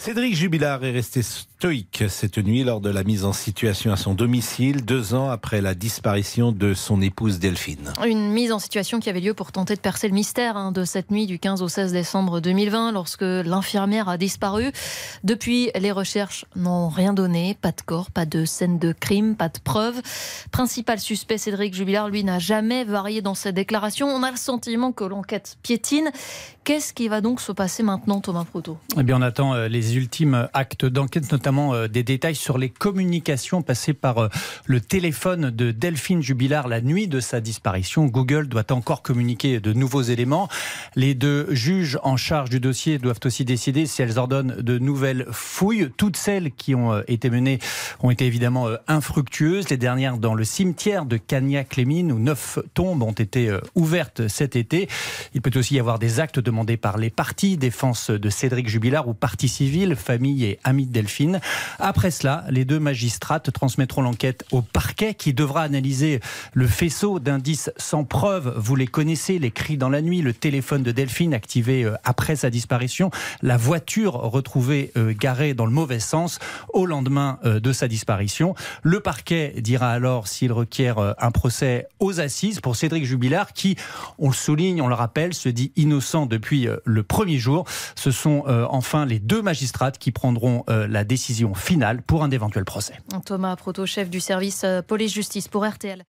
Cédric Jubilard est resté stoïque cette nuit lors de la mise en situation à son domicile, 2 ans après la disparition de son épouse Delphine. Une mise en situation qui avait lieu pour tenter de percer le mystère de cette nuit du 15 au 16 décembre 2020 lorsque l'infirmière a disparu. Depuis, les recherches n'ont rien donné, pas de corps, pas de scène de crime, pas de preuves. Principal suspect, Cédric Jubilard, lui, n'a jamais varié dans ses déclarations. On a le sentiment que l'enquête piétine. Qu'est-ce qui va donc se passer maintenant, Thomas Proto ? Eh bien, on attend les ultimes actes d'enquête, notamment des détails sur les communications passées par le téléphone de Delphine Jubilard la nuit de sa disparition. Google doit encore communiquer de nouveaux éléments. Les 2 juges en charge du dossier doivent aussi décider si elles ordonnent de nouvelles fouilles. Toutes celles qui ont été menées ont été évidemment infructueuses. Les dernières dans le cimetière de Cagnac-les-Mines où 9 tombes ont été ouvertes cet été. Il peut aussi y avoir des actes demandés par les parties, défense de Cédric Jubilard ou partie civile, famille et amis de Delphine. Après cela, les 2 magistrates transmettront l'enquête au parquet qui devra analyser le faisceau d'indices sans preuve. Vous les connaissez, les cris dans la nuit, le téléphone de Delphine activé après sa disparition, la voiture retrouvée garée dans le mauvais sens au lendemain de sa disparition. Le parquet dira alors s'il requiert un procès aux assises pour Cédric Jubilard qui, on le souligne, on le rappelle, se dit innocent depuis le premier jour. Ce sont enfin les 2 magistrates qui prendront la décision finale pour un éventuel procès. Thomas Proto, chef du service police-justice pour RTL.